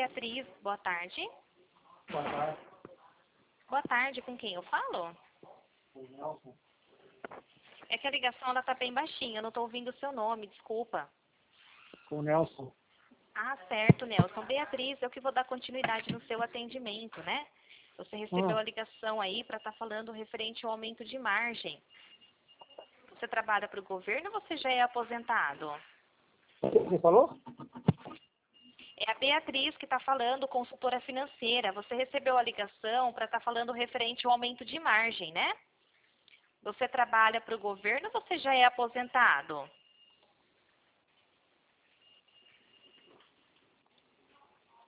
Beatriz, boa tarde. Boa tarde. Boa tarde, com quem eu falo? O Nelson. É que a ligação ela tá bem baixinha, eu não tô ouvindo o seu nome, desculpa. Com o Nelson. Ah, certo, Nelson. Beatriz, eu que vou dar continuidade no seu atendimento, né? Você recebeu a ligação aí para estar falando referente ao aumento de margem. Você trabalha para o governo ou você já é aposentado? Você falou? É a Beatriz que está falando, consultora financeira. Você recebeu a ligação para estar falando referente ao aumento de margem, né? Você trabalha para o governo ou você já é aposentado?